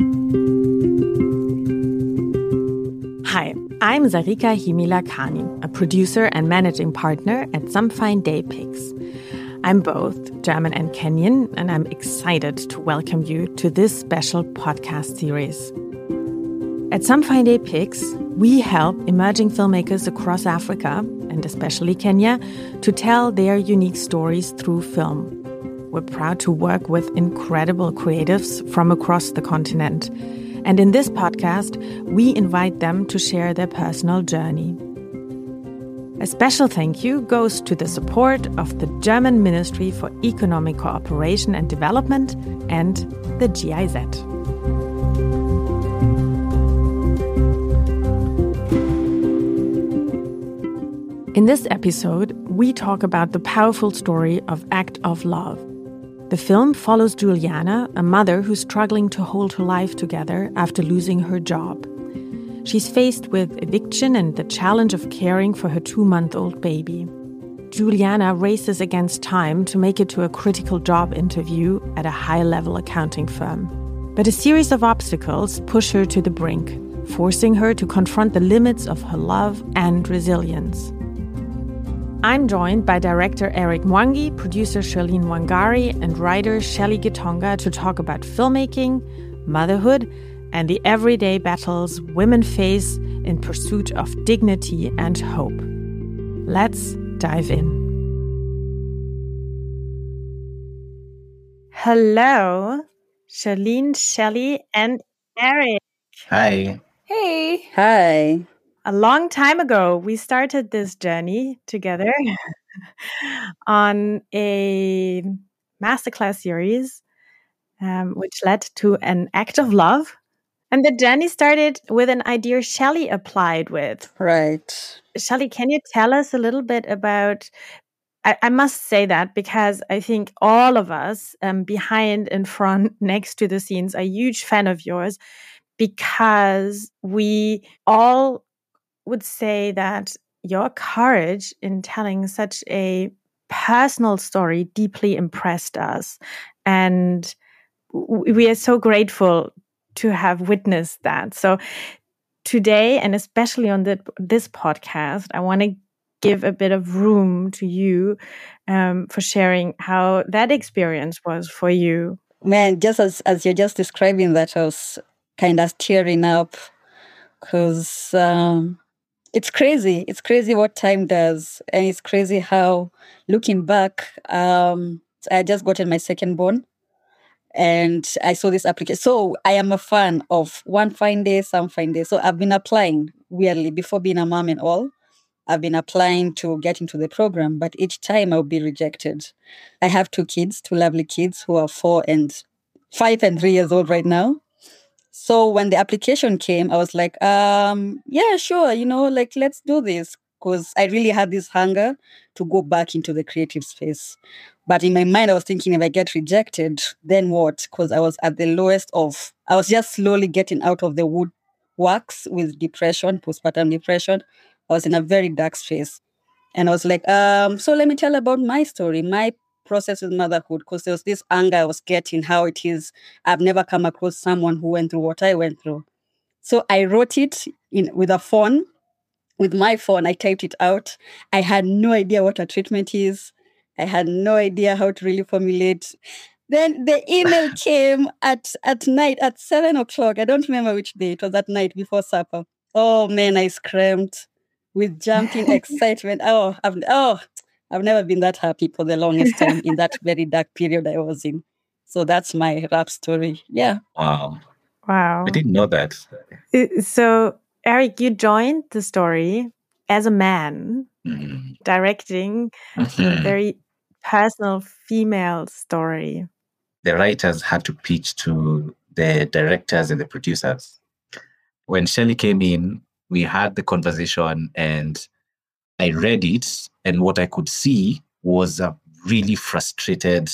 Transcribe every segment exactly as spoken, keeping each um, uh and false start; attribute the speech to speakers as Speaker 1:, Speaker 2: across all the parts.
Speaker 1: Hi, I'm Sarika Himilakani, a producer and managing partner at Some Fine Day Pigs. I'm both German and Kenyan, and I'm excited to welcome you to this special podcast series. At Some Fine Day Pigs, we help emerging filmmakers across Africa, and especially Kenya, to tell their unique stories through film. We're proud to work with incredible creatives from across the continent. And in this podcast, we invite them to share their personal journey. A special thank you goes to the support of the German Ministry for Economic Cooperation and Development and the G I Z. In this episode, we talk about the powerful story of Act of Love. The film follows Juliana, a mother who's struggling to hold her life together after losing her job. She's faced with eviction and the challenge of caring for her two-month-old baby. Juliana races against time to make it to a critical job interview at a high-level accounting firm. But a series of obstacles push her to the brink, forcing her to confront the limits of her love and resilience. I'm joined by director Eric Mwangi, producer Charlene Wangari, and writer Shelley Gitonga to talk about filmmaking, motherhood, and the everyday battles women face in pursuit of dignity and hope. Let's dive in. Hello, Charlene, Shelley, and Eric.
Speaker 2: Hi.
Speaker 3: Hey.
Speaker 4: Hi.
Speaker 1: A long time ago, we started this journey together on a masterclass series, um, which led to an act of love. And the journey started with an idea Shelley applied with.
Speaker 4: Right.
Speaker 1: Shelley, can you tell us a little bit about, I, I must say that because I think all of us um, behind and front next to the scenes are a huge fan of yours, because we all would say that your courage in telling such a personal story deeply impressed us. And we are so grateful to have witnessed that. So today, and especially on the, this podcast, I want to give a bit of room to you um, for sharing how that experience was for you.
Speaker 4: Man, just as, as you're just describing that, I was kind of tearing up because um, it's crazy. It's crazy what time does. And it's crazy how, looking back, um, I had just gotten my second born. And I saw this application. So I am a fan of One Fine Day, Some Fine Day. So I've been applying, weirdly, before being a mom and all. I've been applying to get into the program, but each time I'll be rejected. I have two kids, two lovely kids who are four and five and three years old right now. So when the application came, I was like, um, yeah, sure, you know, like, let's do this. Because I really had this hunger to go back into the creative space. But in my mind, I was thinking, if I get rejected, then what? Because I was at the lowest of, I was just slowly getting out of the woodworks with depression, postpartum depression. I was in a very dark space. And I was like, um, so let me tell about my story, my process with motherhood, because there was this anger I was getting, how it is. I've never come across someone who went through what I went through. So I wrote it in with a phone. With my phone, I typed it out. I had no idea what a treatment is. I had no idea how to really formulate. Then the email came at, at night at seven o'clock. I don't remember which day. It was at night before supper. Oh, man, I screamed with jumping excitement. Oh I've, oh, I've never been that happy for the longest time in that very dark period I was in. So that's my rap story. Yeah.
Speaker 2: Wow.
Speaker 1: Wow.
Speaker 2: I didn't know that.
Speaker 1: So, Eric, you joined the story as a man,
Speaker 2: Mm.
Speaker 1: directing a very personal female story.
Speaker 2: The writers had to pitch to the directors and the producers. When Shelley came in, we had the conversation and I read it, and what I could see was a really frustrated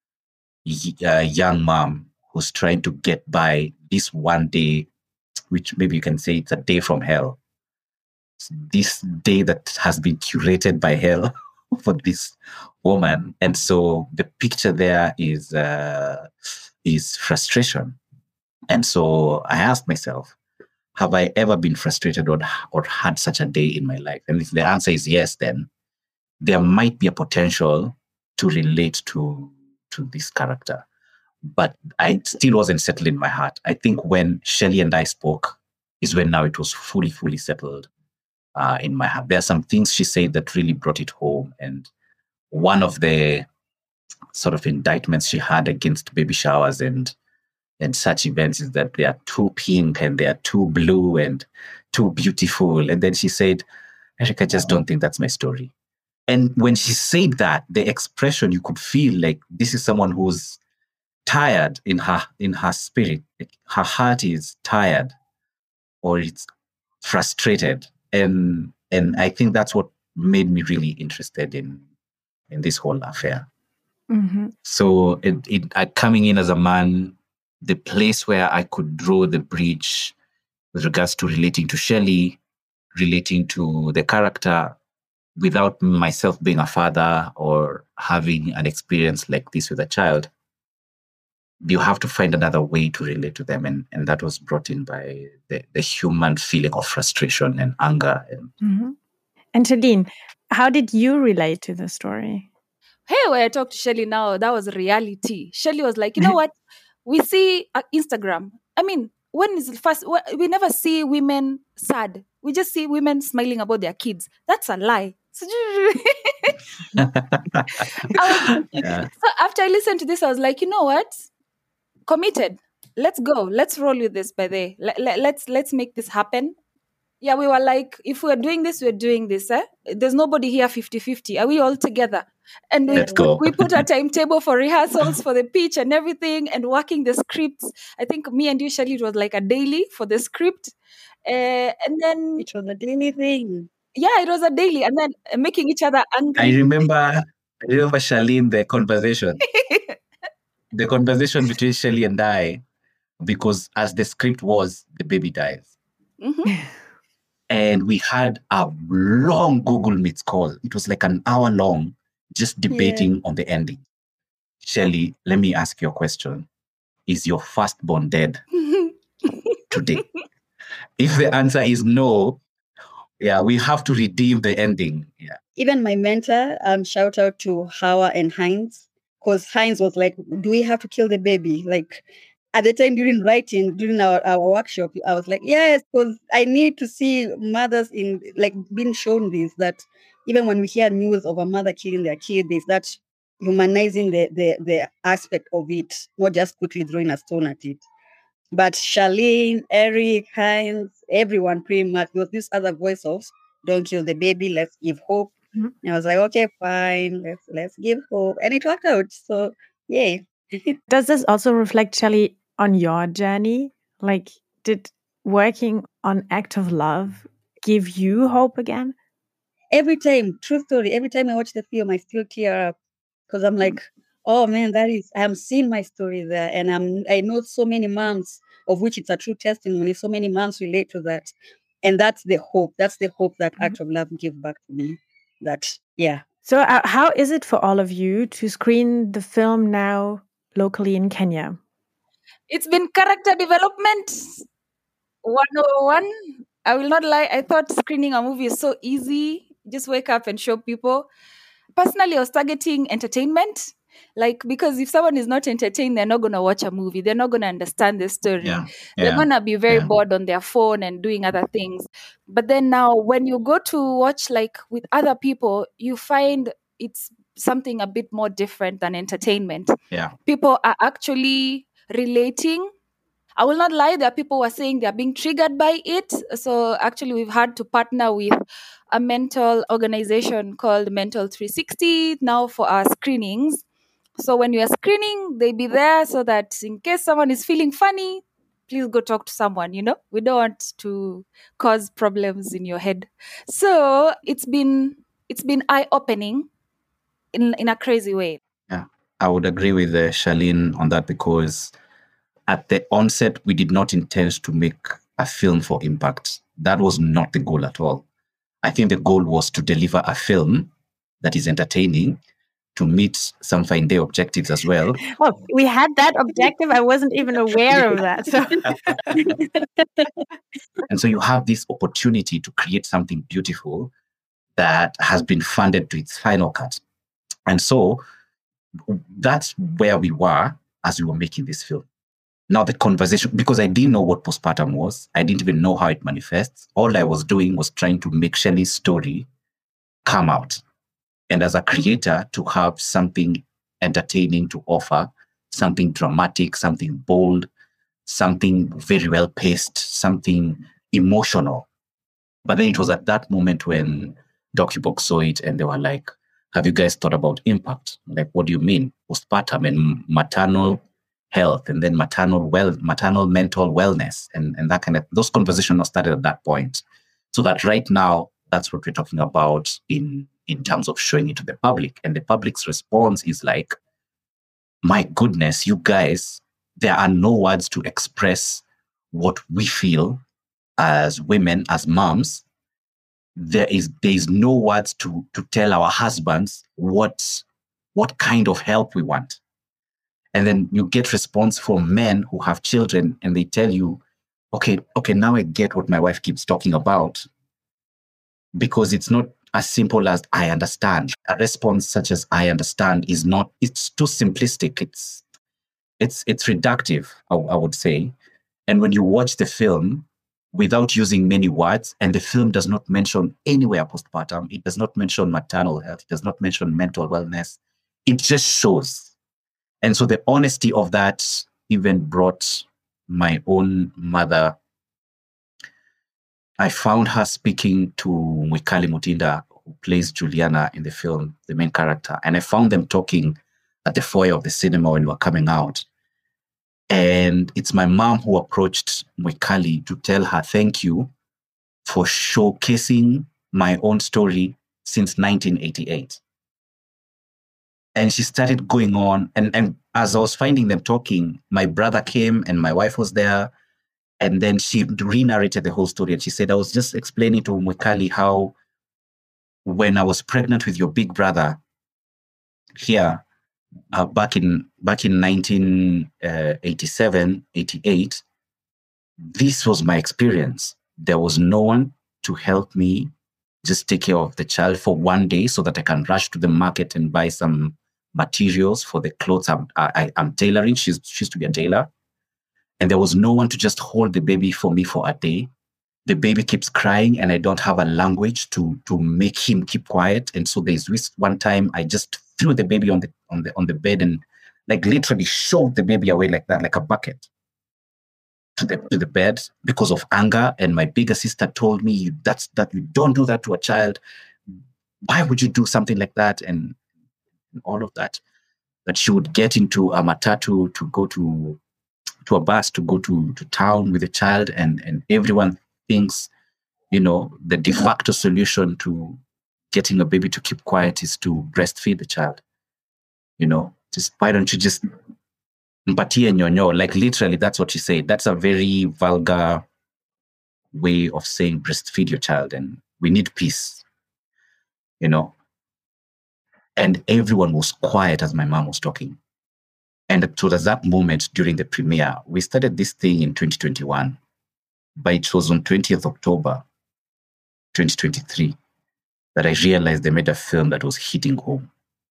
Speaker 2: uh, young mom who's trying to get by this one day, which maybe you can say it's a day from hell. This day that has been curated by hell for this woman. And so the picture there is uh, is frustration. And so I asked myself, have I ever been frustrated or, or had such a day in my life? And if the answer is yes, then there might be a potential to relate to, to this character. But I still wasn't settled in my heart. I think when Shelley and I spoke is when now it was fully, fully settled uh, in my heart. There are some things she said that really brought it home. And one of the sort of indictments she had against baby showers and and such events is that they are too pink and they are too blue and too beautiful. And then she said, Eric, I just don't think that's my story. And when she said that, the expression, you could feel like this is someone who's tired in her in her spirit. Her heart is tired or it's frustrated. And and I think that's what made me really interested in in this whole affair.
Speaker 1: Mm-hmm.
Speaker 2: So it, it I, coming in as a man, the place where I could draw the bridge with regards to relating to Shelley, relating to the character without myself being a father or having an experience like this with a child, you have to find another way to relate to them. And, and that was brought in by the, the human feeling of frustration and anger. And,
Speaker 1: mm-hmm. and Charlene, how did you relate to the story?
Speaker 3: Hey, when I talked to Shelley now, that was reality. Shelley was like, you know what? We see uh, Instagram. I mean, when is the first? We never see women sad. We just see women smiling about their kids. That's a lie. So, was, yeah. so after I listened to this, I was like, you know what? Committed. Let's go. Let's roll with this. By the way, let, let, let's let's make this happen. Yeah, we were like, if we're doing this, we're doing this. Eh? There's nobody here fifty-fifty. Are we all together? And we,
Speaker 2: Let's go.
Speaker 3: we put a timetable for rehearsals, for the pitch and everything, and working the scripts. I think me and you, Shelley, it was like a daily for the script. Uh, and then...
Speaker 4: It was a daily thing.
Speaker 3: Yeah, it was a daily. And then uh, making each other angry.
Speaker 2: I remember, I remember Charlene, the conversation. the conversation between Shelley and I, because as the script was, the baby dies.
Speaker 3: Mm-hmm.
Speaker 2: And we had a long Google Meets call. It was like an hour long, just debating yeah. on the ending. Shelley, let me ask you a question. Is your firstborn dead today? If the answer is no, yeah, we have to redeem the ending. Yeah.
Speaker 4: Even my mentor, um, shout out to Hawa and Heinz, because Heinz was like, do we have to kill the baby? Like, at the time during writing, during our, our workshop, I was like, yes, because I need to see mothers in like being shown this, that even when we hear news of a mother killing their kid, there's that humanizing the, the, the aspect of it, not just quickly throwing a stone at it. But Charlene, Eric, Heinz, everyone pretty much, there was this other voice of, don't kill the baby, let's give hope. Mm-hmm. And I was like, okay, fine, let's let's give hope. And it worked out. So, yay.
Speaker 1: Does this also reflect, Shelley, on your journey? Like, did working on Act of Love give you hope again?
Speaker 4: Every time, true story, every time I watch the film, I still tear up because I'm like, oh man, that is, I'm seeing my story there. And I'm, I know so many moms, of which it's a true testimony, so many moms relate to that. And that's the hope. That's the hope that mm-hmm. Act of Love gives back to me. That, yeah.
Speaker 1: So uh, how is it for all of you to screen the film now locally in Kenya?
Speaker 3: It's been character development one oh one. I will not lie. I thought screening a movie is so easy. Just wake up and show people. Personally, I was targeting entertainment. Like, because if someone is not entertained, they're not going to watch a movie. They're not going to understand the story.
Speaker 2: Yeah.
Speaker 3: They're
Speaker 2: Yeah.
Speaker 3: going to be very
Speaker 2: Yeah.
Speaker 3: bored on their phone and doing other things. But then now, when you go to watch like with other people, you find it's something a bit more different than entertainment.
Speaker 2: Yeah.
Speaker 3: People are actually relating. I will not lie, there are people who are saying they are being triggered by it. So actually, we've had to partner with a mental organization called Mental three sixty now for our screenings. So when you are screening, they be there so that in case someone is feeling funny, please go talk to someone, you know? We don't want to cause problems in your head. So it's been it's been eye-opening in, in a crazy way.
Speaker 2: Yeah, I would agree with uh, Charlene on that because at the onset, we did not intend to make a film for impact. That was not the goal at all. I think the goal was to deliver a film that is entertaining to meet some fine day objectives as well.
Speaker 1: Oh, we had that objective. I wasn't even aware of that. So.
Speaker 2: And so you have this opportunity to create something beautiful that has been funded to its final cut. And so that's where we were as we were making this film. Now the conversation, because I didn't know what postpartum was, I didn't even know how it manifests. All I was doing was trying to make Shelley's story come out. And as a creator, to have something entertaining to offer, something dramatic, something bold, something very well paced, something emotional. But then it was at that moment when DocuBox saw it and they were like, have you guys thought about impact? Like, what do you mean? Postpartum and maternal health, and then maternal well, maternal mental wellness, and, and that kind of, those conversations started at that point. So that right now, that's what we're talking about in, in terms of showing it to the public. And the public's response is like, my goodness, you guys, there are no words to express what we feel as women, as moms. There is there is no words to to tell our husbands what what kind of help we want. And then you get response from men who have children and they tell you, okay, okay, now I get what my wife keeps talking about, because it's not as simple as I understand. A response such as I understand is not, it's too simplistic. It's it's it's reductive, I, I would say. And when you watch the film without using many words, and the film does not mention anywhere postpartum, it does not mention maternal health, it does not mention mental wellness, it just shows. And so the honesty of that even brought my own mother. I found her speaking to Mwikali Mutinda, who plays Juliana in the film, the main character. And I found them talking at the foyer of the cinema when we were coming out. And it's my mom who approached Mwikali to tell her thank you for showcasing my own story since nineteen eighty-eight. And she started going on. And, and as I was finding them talking, my brother came and my wife was there. And then she re-narrated the whole story. And she said, I was just explaining to Mwikali how when I was pregnant with your big brother here, uh, back in back in nineteen eighty-seven, eighty-eight, this was my experience. There was no one to help me just take care of the child for one day so that I can rush to the market and buy some materials for the clothes I'm, I, I'm tailoring. She's, she used to be a tailor. And there was no one to just hold the baby for me for a day. The baby keeps crying and I don't have a language to, to make him keep quiet. And so there's this one time I just threw the baby on the, on the, on the bed and like literally shoved the baby away like that, like a bucket to the, to the bed because of anger. And my bigger sister told me, that's, that you don't do that to a child. Why would you do something like that? And, and all of that, that she would get into a matatu to go to, to a bus to go to, to town with a child, and, and everyone thinks, you know, the de facto solution to getting a baby to keep quiet is to breastfeed the child. You know, just why don't you just mpatie nyonyo? Like literally, that's what she said. That's a very vulgar way of saying breastfeed your child, and we need peace. You know, and everyone was quiet as my mom was talking. And it was at that moment during the premiere, we started this thing in twenty twenty-one, but it was on twentieth of October, twenty twenty-three, that I realized they made a film that was hitting home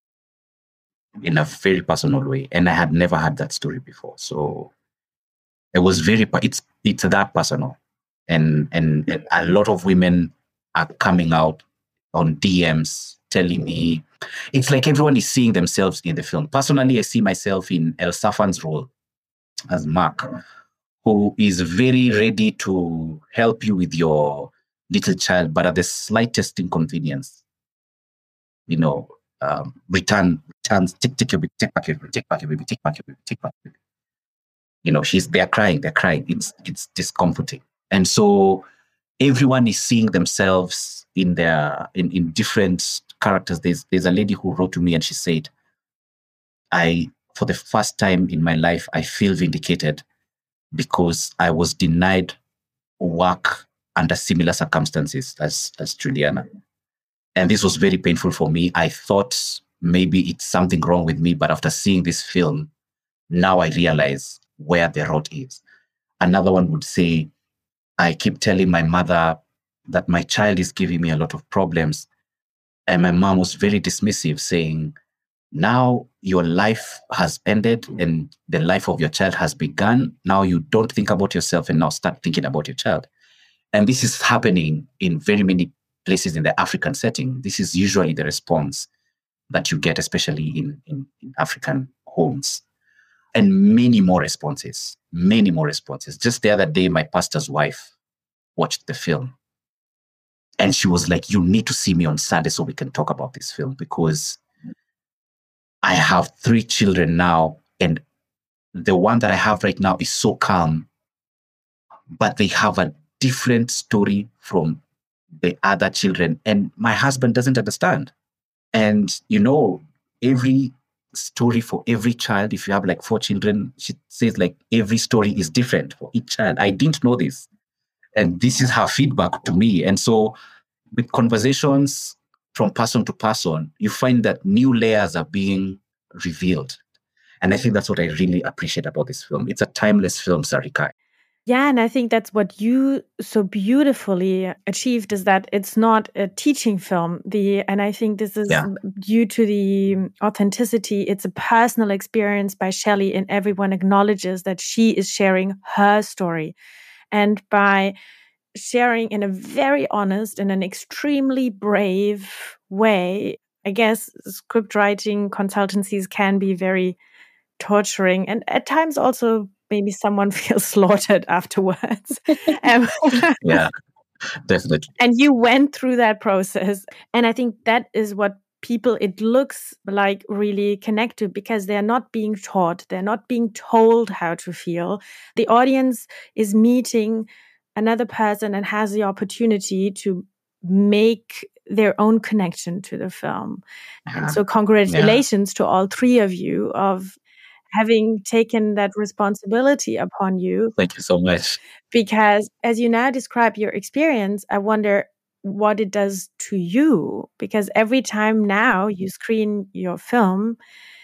Speaker 2: in a very personal way. And I had never had that story before. So it was very, it's it's that personal. And, and, and a lot of women are coming out on D Ms telling me, it's like everyone is seeing themselves in the film. Personally, I see myself in El Safan's role as Mark, who is very ready to help you with your little child, but at the slightest inconvenience, you know, um, return, returns, take, take your baby, take back your baby, take back your baby, take back your baby, take back your baby. You know, she's, they're crying, they're crying. It's, it's discomforting. And so everyone is seeing themselves in their, in, in different characters. There's, there's a lady who wrote to me and she said, I, for the first time in my life, I feel vindicated because I was denied work under similar circumstances as, as Juliana. And this was very painful for me. I thought maybe it's something wrong with me, but after seeing this film, now I realize where the rot is. Another one would say, I keep telling my mother that my child is giving me a lot of problems. And my mom was very dismissive, saying, now your life has ended and the life of your child has begun. Now you don't think about yourself and now start thinking about your child. And this is happening in very many places in the African setting. This is usually the response that you get, especially in, in, in African homes. And many more responses, many more responses. Just the other day, my pastor's wife watched the film. And she was like, you need to see me on Sunday so we can talk about this film, because I have three children now, and the one that I have right now is so calm, but they have a different story from the other children, and my husband doesn't understand. And, you know, every story for every child, if you have like four children, she says like every story is different for each child. I didn't know this. And this is her feedback to me. And so with conversations from person to person, you find that new layers are being revealed. And I think that's what I really appreciate about this film. It's a timeless film, Sarika.
Speaker 1: Yeah, and I think that's what you so beautifully achieved, is that it's not a teaching film. The and I think this is
Speaker 2: Yeah.
Speaker 1: due to the authenticity. It's a personal experience by Shelley, and everyone acknowledges that she is sharing her story. And by sharing in a very honest and an extremely brave way, I guess script writing consultancies can be very torturing, and at times also maybe someone feels slaughtered afterwards. um,
Speaker 2: Yeah, definitely.
Speaker 1: and you went through that process. And I think that is what people, it looks like, really connect to, because they're not being taught, they're not being told how to feel. The audience is meeting another person and has the opportunity to make their own connection to the film. And so congratulations to all three of you of having taken that responsibility upon you.
Speaker 2: Thank you so much.
Speaker 1: Because as you now describe your experience, I wonder what it does to you. Because every time now you screen your film,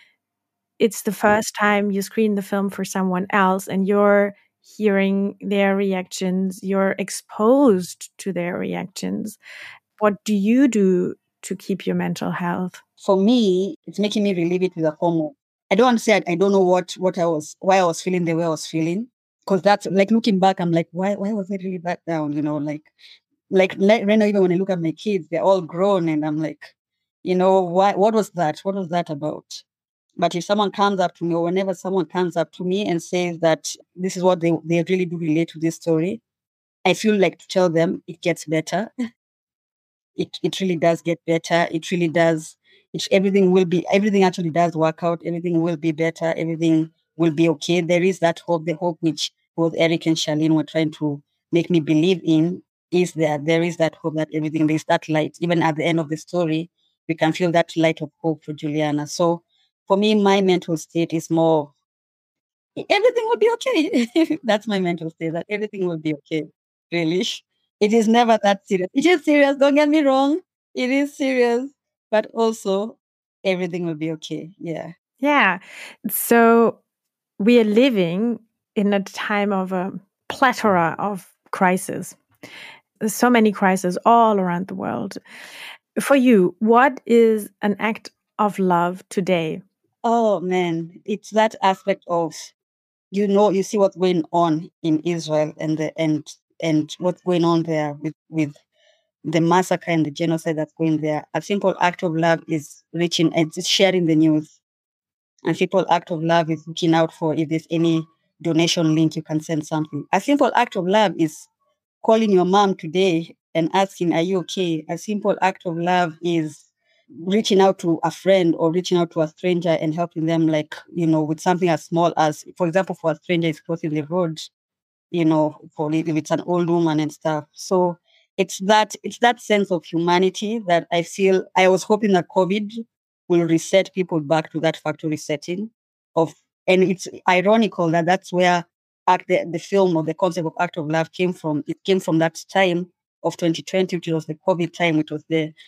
Speaker 1: it's the first time you screen the film for someone else, and you're hearing their reactions, you're exposed to their reactions. What do you do to keep your mental health?
Speaker 4: For me, it's making me relive it with a form. I don't want to say I, I don't know what what I was, why I was feeling the way I was feeling, because that's like looking back, I'm like, why why was I really that down? You know, like like like right now, even when I look at my kids, they're all grown, and I'm like, you know, why? What was that? What was that about? But if someone comes up to me, or whenever someone comes up to me and says that this is what they they really do relate to this story, I feel like to tell them it gets better. It it really does get better. It really does. It, everything will be, everything actually does work out. Everything will be better. Everything will be okay. There is that hope, the hope which both Eric and Charlene were trying to make me believe in is there. There is that hope that everything, there's that light. Even at the end of the story, we can feel that light of hope for Juliana. So for me, my mental state is more, everything will be okay. That's my mental state, that everything will be okay. Really. It is never that serious. It is serious. Don't get me wrong. It is serious. But also, everything will be okay. Yeah.
Speaker 1: Yeah. So we are living in a time of a plethora of crises. There's so many crises all around the world. For you, what is an act of love today?
Speaker 4: Oh, man. It's that aspect of, you know, you see what's going on in Israel and the and and what's going on there with, with the massacre and the genocide that's going there. A simple act of love is reaching and it's sharing the news. A simple act of love is looking out for if there's any donation link, you can send something. A simple act of love is calling your mom today and asking, are you okay? A simple act of love is reaching out to a friend or reaching out to a stranger and helping them, like, you know, with something as small as, for example, for a stranger is crossing the road, you know, for if it's an old woman and stuff. So it's that it's that sense of humanity that I feel. I was hoping that COVID will reset people back to that factory setting of, and it's ironical that that's where act the, the film or the concept of act of love came from. It came from that time of twenty twenty, which was the COVID time, which was the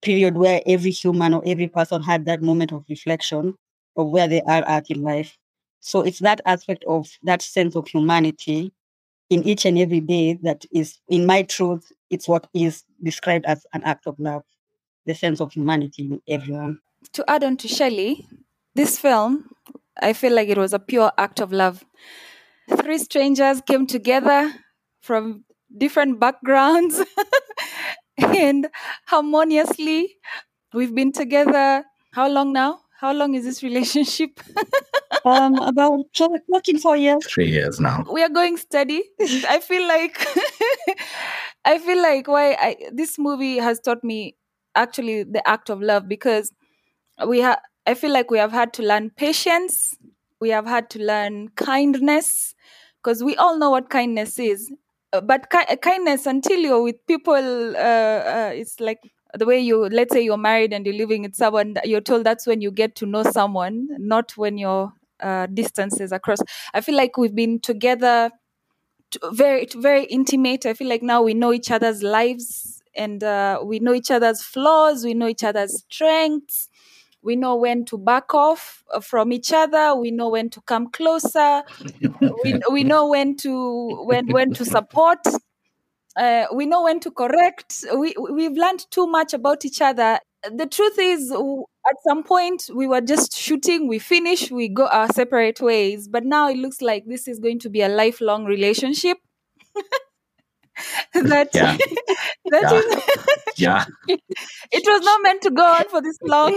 Speaker 4: period where every human or every person had that moment of reflection of where they are at in life. So it's that aspect of that sense of humanity in each and every day that is, in my truth, it's what is described as an act of love, the sense of humanity in everyone.
Speaker 3: To add on to Shelley, this film, I feel like it was a pure act of love. Three strangers came together from different backgrounds and harmoniously. We've been together how long now? How long is this relationship?
Speaker 4: Um, about working for years.
Speaker 2: Three years now.
Speaker 3: We are going steady. I feel like I feel like why I, this movie has taught me actually the act of love, because we have. I feel like we have had to learn patience. We have had to learn kindness, because we all know what kindness is. Uh, But ki- kindness, until you're with people, uh, uh, it's like the way you, let's say you're married and you're living with someone, you're told that's when you get to know someone, not when your uh, distances across. I feel like we've been together t- very, very intimate. I feel like now we know each other's lives, and uh, we know each other's flaws, we know each other's strengths. We know when to back off uh, from each other. We know when to come closer. We we know when to when when to support. Uh, we know when to correct. We we've learned too much about each other. The truth is, w- at some point we were just shooting. We finish. We go our separate ways. But now it looks like this is going to be a lifelong relationship. that
Speaker 2: Yeah.
Speaker 3: that
Speaker 2: Yeah.
Speaker 3: is,
Speaker 2: Yeah.
Speaker 3: it was not meant to go on for this long.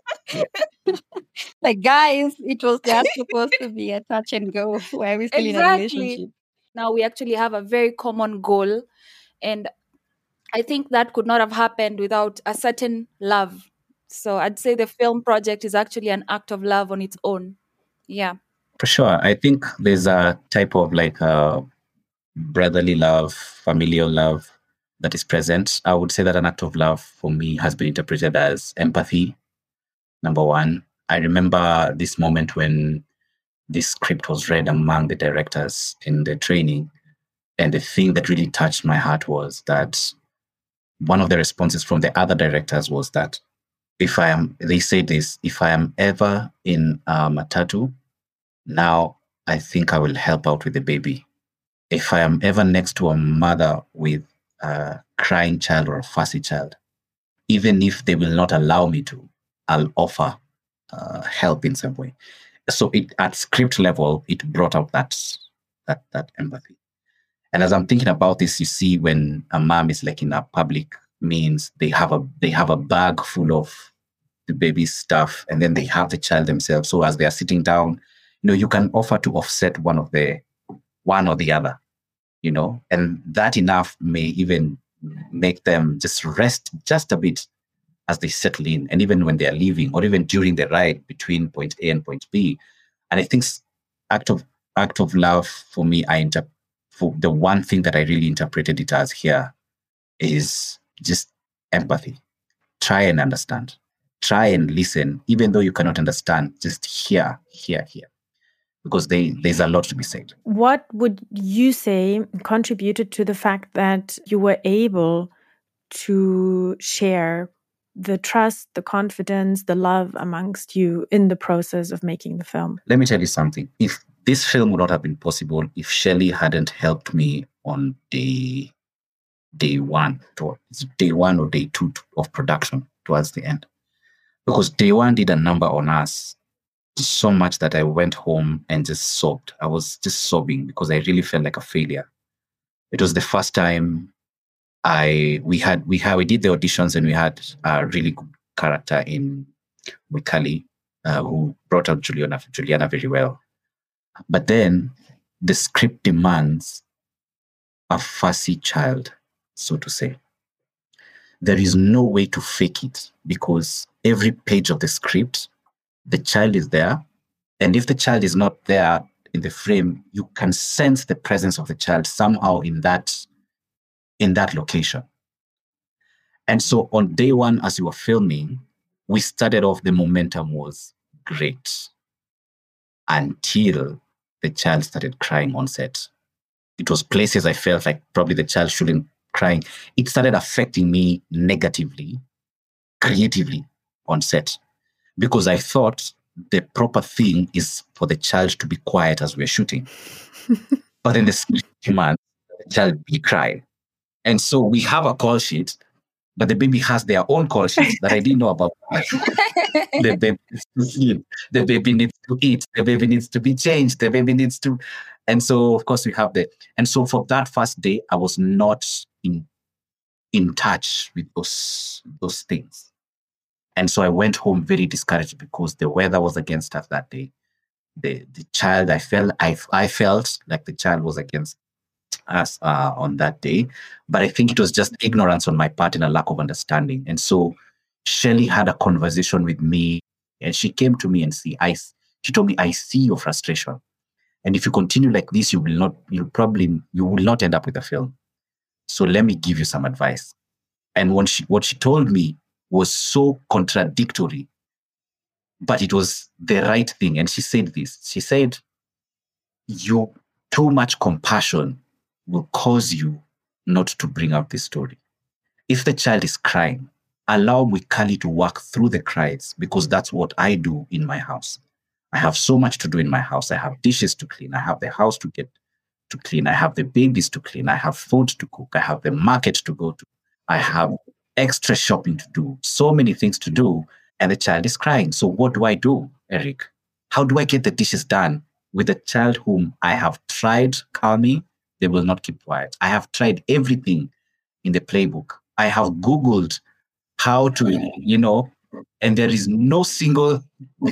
Speaker 4: Like, guys, it was just supposed to be a touch and go. Why are we still in a
Speaker 3: Exactly.
Speaker 4: relationship?
Speaker 3: Now we actually have a very common goal, and I think that could not have happened without a certain love. So I'd say the film project is actually an act of love on its own. Yeah.
Speaker 2: For sure. I think there's a type of like uh, brotherly love, familial love that is present. I would say that an act of love for me has been interpreted as empathy. Number one, I remember this moment when this script was read among the directors in the training. And the thing that really touched my heart was that one of the responses from the other directors was that if I am, they say this, if I am ever in a matatu, now I think I will help out with the baby. If I am ever next to a mother with a crying child or a fussy child, even if they will not allow me to, I'll offer uh, help in some way. So it, at script level, it brought out that, that, that empathy. And as I'm thinking about this, you see when a mom is like in a public means, they have a they have a bag full of the baby's stuff, and then they have the child themselves. So as they are sitting down, you know, you can offer to offset one of the one or the other, you know, and that enough may even make them just rest just a bit as they settle in, and even when they are leaving, or even during the ride between point A and point B. And I think act of act of love for me, I inter- for the one thing that I really interpreted it as here is just empathy. Try and understand. Try and listen, even though you cannot understand. Just hear, hear, hear, because they, there's a lot to be said.
Speaker 1: What would you say contributed to the fact that you were able to share the trust, the confidence, the love amongst you in the process of making the film?
Speaker 2: Let me tell you something. If this film would not have been possible if Shelley hadn't helped me on day day one, to, day one or day two of production towards the end. Because day one did a number on us so much that I went home and just sobbed. I was just sobbing because I really felt like a failure. It was the first time I we had we had we did the auditions, and we had a really good character in Wikali, uh, who brought out Juliana Juliana very well. But then the script demands a fussy child, so to say. There is no way to fake it, because every page of the script, the child is there. And if the child is not there in the frame, you can sense the presence of the child somehow in that, in that location. And so on day one, as we were filming, we started off, the momentum was great until the child started crying on set. It was places I felt like probably the child shouldn't crying. It started affecting me negatively creatively on set, because I thought the proper thing is for the child to be quiet as we're shooting. But in the script, man, the child be crying. And so we have a call sheet, but the baby has their own call sheets that I didn't know about. The baby needs to sleep. The baby needs to eat. The baby needs to be changed. The baby needs to... And so, of course, we have the... And so for that first day, I was not in in touch with those, those things. And so I went home very discouraged because the weather was against us that day. The the child, I felt I, I felt like the child was against us uh, on that day. But I think it was just ignorance on my part and a lack of understanding. And so Shelley had a conversation with me, and she came to me and see, I, she told me, I see your frustration. And if you continue like this, you will not, you'll probably, you will not end up with a film. So let me give you some advice. And when she, what she told me was so contradictory, but it was the right thing. And she said this, she said, you too much compassion will cause you not to bring out this story. If the child is crying, allow Mwikali to work through the cries, because that's what I do in my house. I have so much to do in my house. I have dishes to clean. I have the house to get to clean. I have the babies to clean. I have food to cook. I have the market to go to. I have extra shopping to do. So many things to do. And the child is crying. So what do I do, Eric? How do I get the dishes done with a child whom I have tried calming? They will not keep quiet. I have tried everything in the playbook. I have Googled how to, you know, and there is no single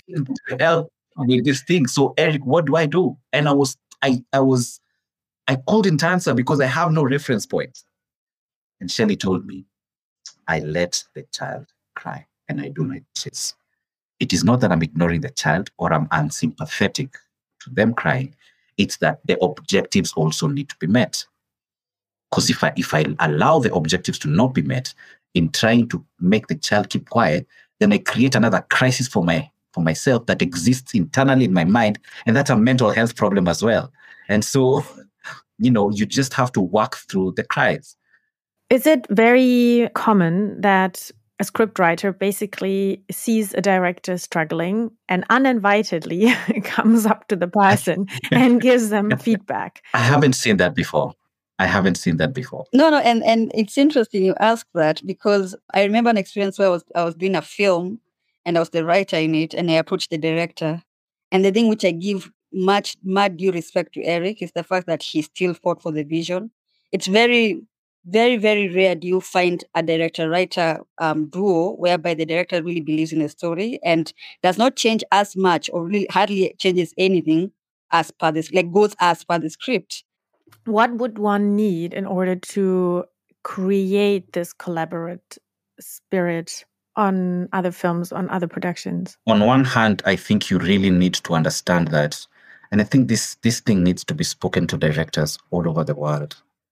Speaker 2: help with this thing. So Eric, what do I do? And I was, I, I was, I couldn't answer because I have no reference point. And Shelley told me, I let the child cry and I do my dishes. It is not that I'm ignoring the child or I'm unsympathetic to them crying. It's that the objectives also need to be met. Because if I, if I allow the objectives to not be met in trying to make the child keep quiet, then I create another crisis for my for myself that exists internally in my mind. And that's a mental health problem as well. And so, you know, you just have to work through the cries.
Speaker 1: Is it very common that a scriptwriter basically sees a director struggling and uninvitedly comes up to the person and gives them feedback?
Speaker 2: I haven't seen that before. I haven't seen that before.
Speaker 4: No, no, and, and it's interesting you ask that, because I remember an experience where I was I was doing a film and I was the writer in it, and I approached the director. And the thing which I give much, much due respect to Eric is the fact that he still fought for the vision. It's very, very, very rare do you find a director-writer um, duo whereby the director really believes in the story and does not change as much or really hardly changes anything as per this, like goes as per the script.
Speaker 1: What would one need in order to create this collaborative spirit on other films, on other productions?
Speaker 2: On one hand, I think you really need to understand that. And I think this, this thing needs to be spoken to directors all over the world.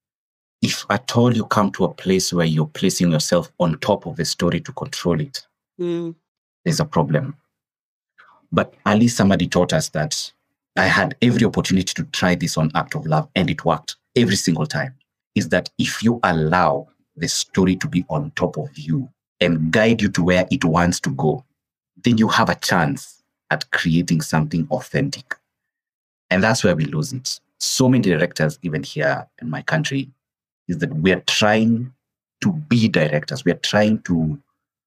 Speaker 2: If at all you come to a place where you're placing yourself on top of the story to control it, mm. there's a problem. But at least somebody taught us that I had every opportunity to try this on Act of Love, and it worked every single time. Is that if you allow the story to be on top of you and guide you to where it wants to go, then you have a chance at creating something authentic. And that's where we lose it. So many directors, even here in my country, is that we are trying to be directors. We are trying to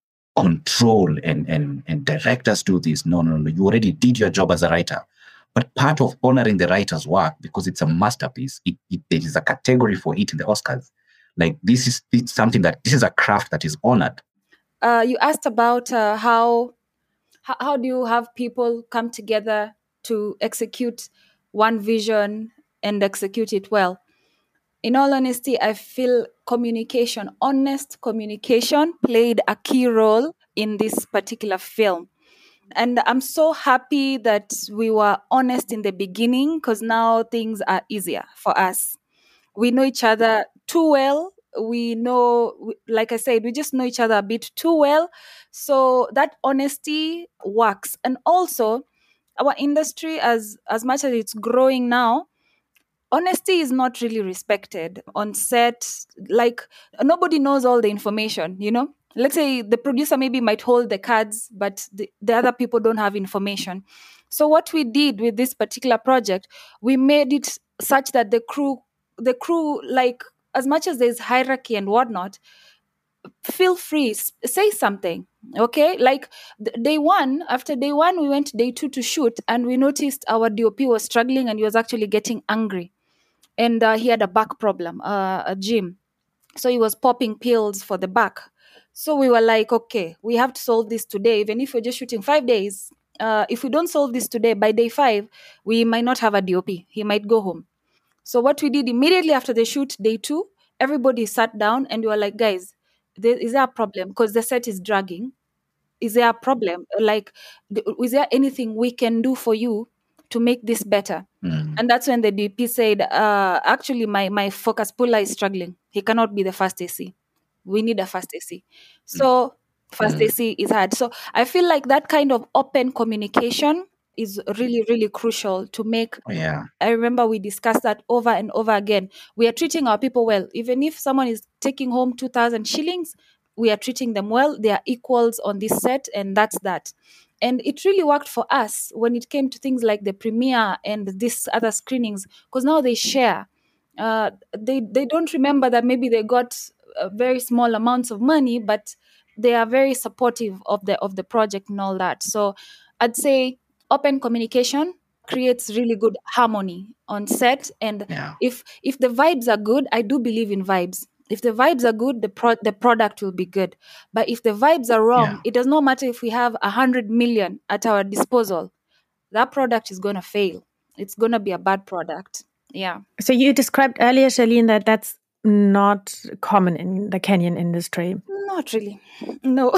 Speaker 2: control and, and, and directors do this. No, no, no. You already did your job as a writer. But part of honoring the writer's work, because it's a masterpiece, it, it, there is a category for it in the Oscars. Like this is it's something that, this is a craft that is honored.
Speaker 3: Uh, you asked about uh, how, how how do you have people come together to execute one vision and execute it well. In all honesty, I feel communication, honest communication, played a key role in this particular film. And I'm so happy that we were honest in the beginning, because now things are easier for us. We know each other too well. We know, like I said, we just know each other a bit too well. So that honesty works. And also, our industry, as, as much as it's growing now, honesty is not really respected on set. Like, nobody knows all the information, you know? let's say the producer maybe might hold the cards, but the, the other people don't have information. So what we did with this particular project, we made it such that the crew, the crew, like as much as there's hierarchy and whatnot, feel free, s- say something. Okay, like th- day one, after day one, we went day two to shoot, and we noticed our D O P was struggling and he was actually getting angry, and uh, he had a back problem, uh, a gym. So he was popping pills for the back. So we were like, okay, we have to solve this today. Even if we're just shooting five days, uh, if we don't solve this today, by day five, we might not have a D O P. He might go home. So what we did immediately after the shoot, day two, everybody sat down and we were like, guys, there, is there a problem? Because the set is dragging. Is there a problem? Like, th- is there anything we can do for you to make this better?
Speaker 2: Mm.
Speaker 3: And that's when the D P said, uh, actually, my, my focus puller is struggling. He cannot be the fast A C. We need a fast A C. So fast
Speaker 2: Mm.
Speaker 3: A C is hard. So I feel like that kind of open communication is really, really crucial to make.
Speaker 2: Yeah.
Speaker 3: I remember we discussed that over and over again. We are treating our people well. Even if someone is taking home two thousand shillings, we are treating them well. They are equals on this set, and that's that. And it really worked for us when it came to things like the premiere and these other screenings, because now they share. Uh, they they don't remember that maybe they got uh, very small amounts of money, but they are very supportive of the of the project and all that. So I'd say open communication creates really good harmony on set. And
Speaker 2: Yeah.
Speaker 3: if if the vibes are good, I do believe in vibes. If the vibes are good, the pro- the product will be good. But if the vibes are wrong,
Speaker 2: Yeah.
Speaker 3: it does not matter if we have a hundred million at our disposal. That product is gonna fail. It's gonna be a bad product. Yeah.
Speaker 1: So you described earlier, Charlene, that that's not common in the Kenyan industry.
Speaker 3: Not really. No.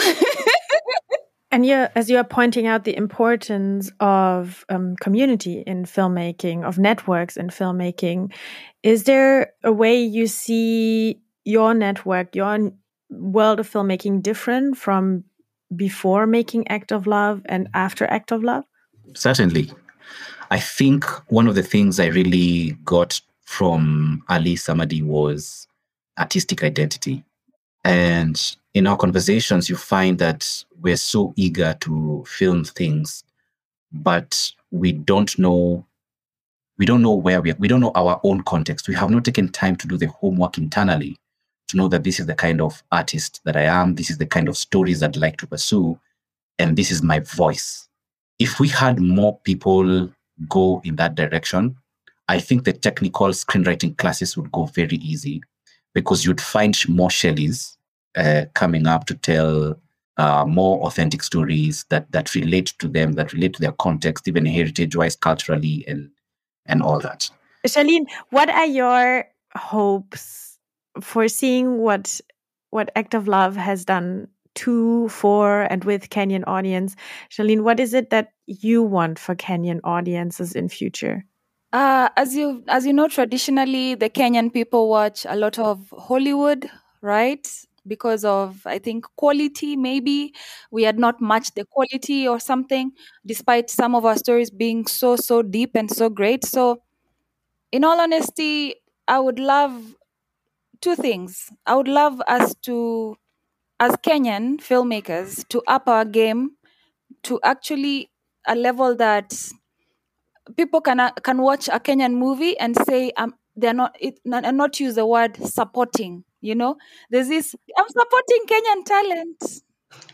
Speaker 1: And you, as you are pointing out the importance of um, community in filmmaking, of networks in filmmaking, is there a way you see your network, your n- world of filmmaking different from before making Act of Love and after Act of Love?
Speaker 2: Certainly. I think one of the things I really got from Ali Samadi was artistic identity. And in our conversations, you find that we're so eager to film things, but we don't know we don't know where we are. We don't know our own context. We have not taken time to do the homework internally to know that this is the kind of artist that I am. This is the kind of stories I'd like to pursue. And this is my voice. If we had more people go in that direction, I think the technical screenwriting classes would go very easy because you'd find more Shelleys uh, coming up to tell uh, more authentic stories that that relate to them, that relate to their context, even heritage-wise, culturally, and and all that.
Speaker 1: Charlene, what are your hopes for seeing what what Act of Love has done to, for, and with Kenyan audience? Charlene, what is it that you want for Kenyan audiences in future?
Speaker 3: Uh, as you as you know, traditionally the Kenyan people watch a lot of Hollywood, right? Because of, I think, quality. Maybe we had not matched the quality or something, despite some of our stories being so so deep and so great. So, in all honesty, I would love two things. I would love us to, as Kenyan filmmakers, to up our game to actually a level that people can uh, can watch a Kenyan movie and say um they're not it not, and not use the word supporting. You know, there's this, I'm supporting Kenyan talent.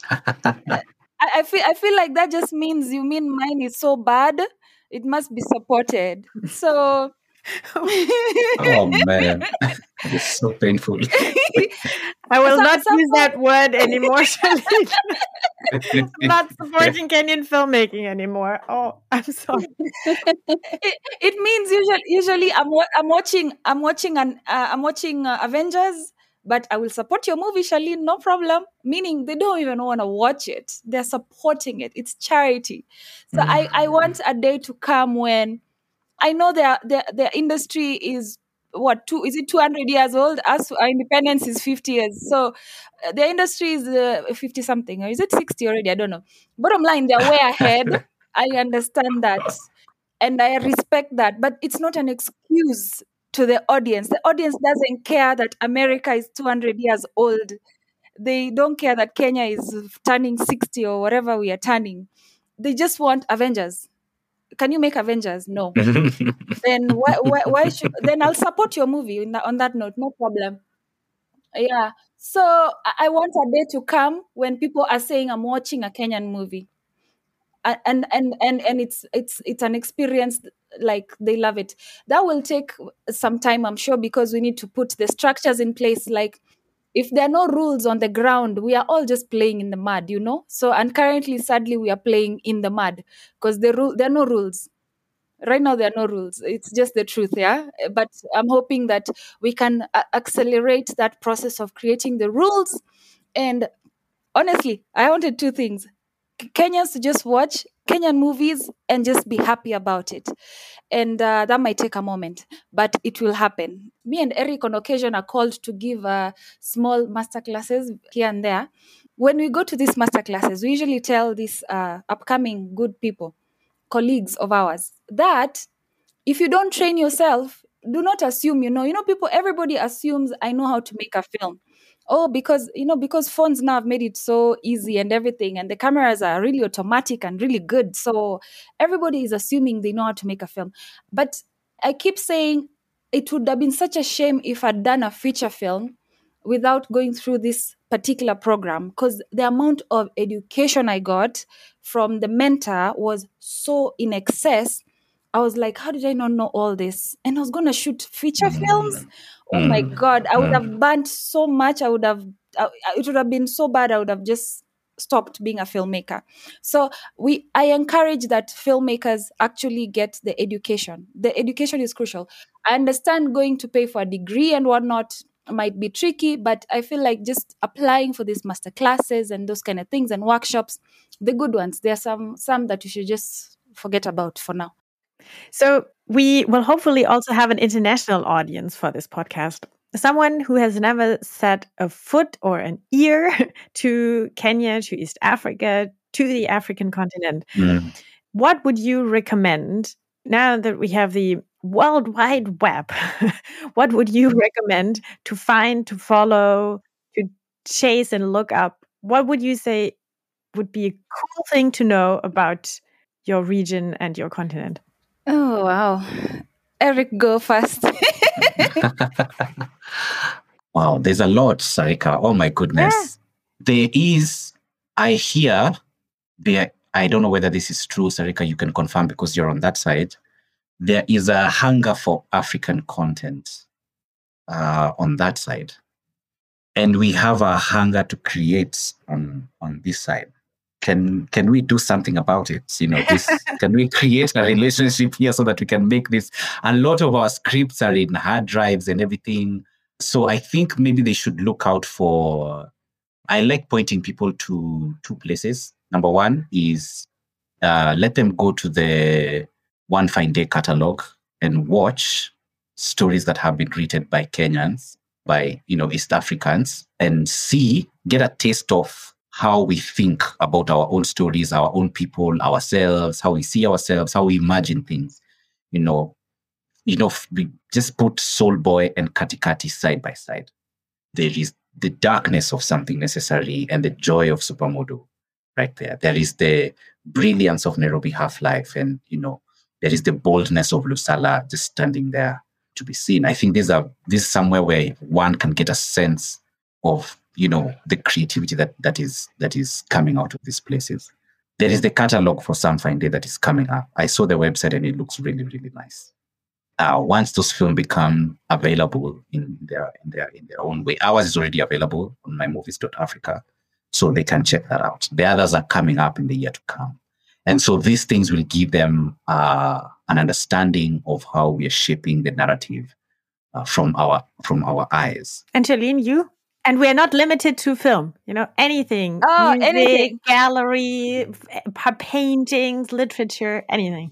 Speaker 3: I, I feel I feel like that just means you mean mine is so bad, it must be supported. So
Speaker 2: Oh man, it's so painful.
Speaker 1: I will
Speaker 3: So-
Speaker 1: not
Speaker 3: some-
Speaker 1: use that word anymore, Charlene. I'm not supporting Kenyan filmmaking anymore. Oh, I'm sorry.
Speaker 3: it, it means usually usually I'm wa- I'm watching I'm watching an uh, I'm watching uh, Avengers, but I will support your movie, Charlene, no problem. Meaning they don't even want to watch it; they're supporting it. It's charity. So I I want a day to come when I know their their their industry is what two is it two hundred years old? Us our independence is fifty years. So uh, the industry is uh, fifty something, or is it sixty already? I don't know. Bottom line, they're way ahead. I understand that and I respect that, but it's not an excuse to the audience. The audience doesn't care that America is two hundred years old. They don't care that Kenya is turning sixty or whatever we are turning. They just want Avengers. Can you make Avengers? No. Then why, why, why should, then I'll support your movie in that, on that note. No problem. Yeah. So I I want a day to come when people are saying I'm watching a Kenyan movie. A- And and and and it's it's it's an experience, like they love it. That will take some time, I'm sure, because we need to put the structures in place. Like if there are no rules on the ground, we are all just playing in the mud, you know. So and currently, sadly, we are playing in the mud because the rule there are no rules. Right now there are no rules, it's just the truth, yeah. But I'm hoping that we can uh, accelerate that process of creating the rules. And honestly, I wanted two things: K- Kenyans to just watch Kenyan movies and just be happy about it. And uh, that might take a moment, but it will happen. Me and Eric on occasion are called to give uh, small master classes here and there. When we go to these master classes, we usually tell these uh, upcoming good people, colleagues of ours, that if you don't train yourself, do not assume you know. You know, people, everybody assumes I know how to make a film. Oh, because you know, because phones now have made it so easy and everything, and the cameras are really automatic and really good. So everybody is assuming they know how to make a film. But I keep saying it would have been such a shame if I'd done a feature film without going through this particular program, because the amount of education I got from the mentor was so in excess. I was like, how did I not know all this? And I was going to shoot feature films.
Speaker 2: Mm,
Speaker 3: Oh my
Speaker 2: mm,
Speaker 3: God, I would have
Speaker 2: mm.
Speaker 3: burnt so much. I would have, I, it would have been so bad. I would have just stopped being a filmmaker. So we, I encourage that filmmakers actually get the education. The education is crucial. I understand going to pay for a degree and whatnot might be tricky, but I feel like just applying for these master classes and those kind of things and workshops, the good ones, there are some some that you should just forget about for now.
Speaker 1: So we will hopefully also have an international audience for this podcast. Someone who has never set a foot or an ear to Kenya, to East Africa, to the African continent.
Speaker 2: Mm.
Speaker 1: What would you recommend now that we have the World Wide Web? What would you recommend to find, to follow, to chase and look up? What would you say would be a cool thing to know about your region and your continent?
Speaker 3: Oh, wow. Eric, go first.
Speaker 2: Wow, there's a lot, Sarika. Oh my goodness. There is, I hear, there, I don't know whether this is true, Sarika, you can confirm because you're on that side. There is a hunger for African content uh, on that side. And we have a hunger to create on, on this side. Can can we do something about it? You know, this can we create a relationship here so that we can make this? A lot of our scripts are in hard drives and everything. So I think maybe they should look out for. I like pointing people to two places. Number one is uh, let them go to the One Fine Day catalog and watch stories that have been written by Kenyans, by you know East Africans, and see, get a taste of how we think about our own stories, our own people, ourselves, how we see ourselves, how we imagine things. You know, you know, we just put Soul Boy and Kati Kati side by side. There is the darkness of Something Necessary and the joy of Supermodo right there. There is the brilliance of Nairobi Half-Life, and you know, there is the boldness of Lusala just standing there to be seen. I think these are this is somewhere where one can get a sense of you know the creativity that that is that is coming out of these places. There is the catalog for Some Fine Day that is coming up. I saw the website and it looks really, really nice. Uh, once those films become available in their in their in their own way, ours is already available on my movies dot africa, so they can check that out. The others are coming up in the year to come, and so these things will give them uh, an understanding of how we are shaping the narrative uh, from our from our eyes.
Speaker 1: And Charlene, you? And we're not limited to film, you know, anything.
Speaker 3: Oh,
Speaker 1: music,
Speaker 3: anything.
Speaker 1: gallery, f- paintings, literature, anything.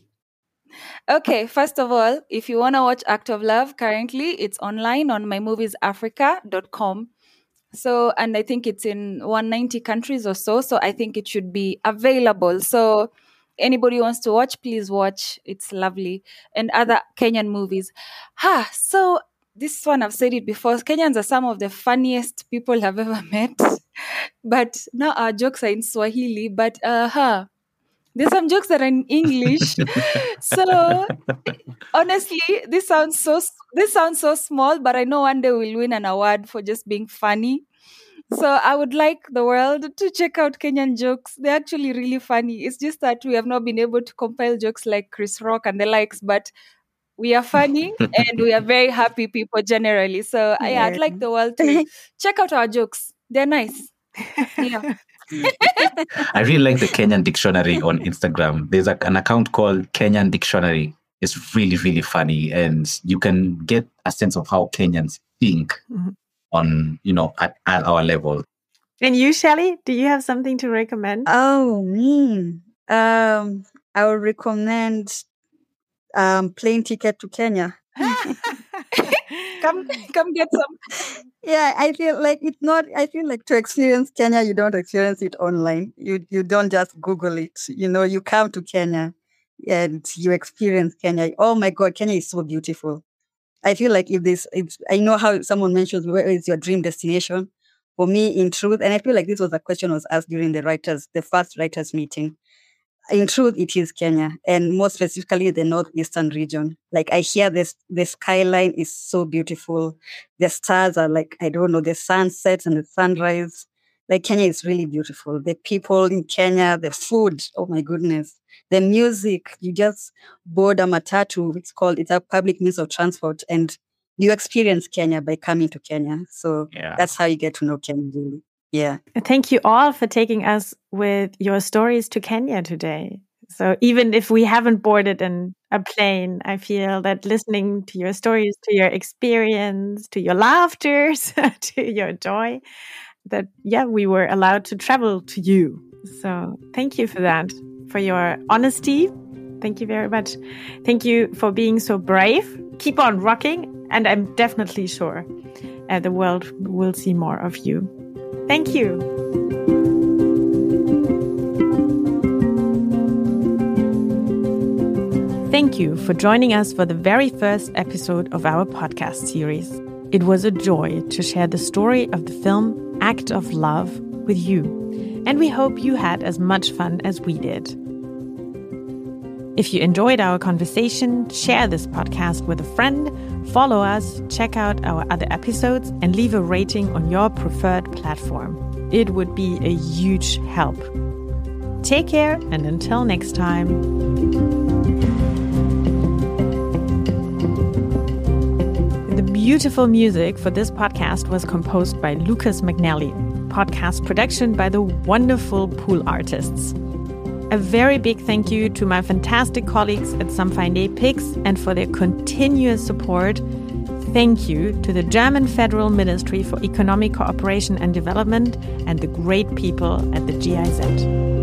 Speaker 3: Okay, first of all, if you want to watch Act of Love, currently it's online on my movies africa dot com. So, and I think it's in one hundred ninety countries or so. So I think it should be available. So anybody who wants to watch, please watch. It's lovely. And other Kenyan movies. Ha, so this one I've said it before. Kenyans are some of the funniest people I've ever met. But now our jokes are in Swahili. But uh huh. There's some jokes that are in English. So honestly, this sounds so this sounds so small, but I know one day we'll win an award for just being funny. So I would like the world to check out Kenyan jokes. They're actually really funny. It's just that we have not been able to compile jokes like Chris Rock and the likes, but we are funny and we are very happy people generally. So yeah, yeah I'd like the world to check out our jokes. They're nice. Yeah.
Speaker 2: I really like the Kenyan Dictionary on Instagram. There's a, an account called Kenyan Dictionary. It's really, really funny. And you can get a sense of how Kenyans think mm-hmm. on, you know, at, at our level.
Speaker 1: And you, Shelley, do you have something to recommend?
Speaker 4: Oh, me. Um, I would recommend um, plane ticket to Kenya.
Speaker 3: come, come get some.
Speaker 4: Yeah, I feel like it's not, I feel like to experience Kenya, you don't experience it online. You you don't just Google it. You know, you come to Kenya and you experience Kenya. Oh my God, Kenya is so beautiful. I feel like if this, if, I know how someone mentions where is your dream destination. For me, in truth, and I feel like this was a question was asked during the writers, the first writers meeting. In truth, it is Kenya, and more specifically the northeastern region. Like I hear this, the skyline is so beautiful. The stars are like, I don't know, the sunsets and the sunrise. Like Kenya is really beautiful. The people in Kenya, the food, oh my goodness. The music, you just board a matatu, it's called, it's a public means of transport, and you experience Kenya by coming to Kenya. So yeah. That's how you get to know Kenya, really. Yeah.
Speaker 1: Thank you all for taking us with your stories to Kenya today. So even if we haven't boarded in a plane, I feel that listening to your stories, to your experience, to your laughter, to your joy, that, yeah, we were allowed to travel to you. So thank you for that, for your honesty. Thank you very much. Thank you for being so brave. Keep on rocking. And I'm definitely sure uh, the world will see more of you. Thank you. Thank you for joining us for the very first episode of our podcast series. It was a joy to share the story of the film Act of Love with you, and we hope you had as much fun as we did. If you enjoyed our conversation, share this podcast with a friend, follow us, check out our other episodes, and leave a rating on your preferred platform. It would be a huge help. Take care, and until next time. The beautiful music for this podcast was composed by Lucas McNally. Podcast production by the wonderful Pool Artists. A very big thank you to my fantastic colleagues at Some Fine Day Pics and for their continuous support. Thank you to the German Federal Ministry for Economic Cooperation and Development and the great people at the G I Z.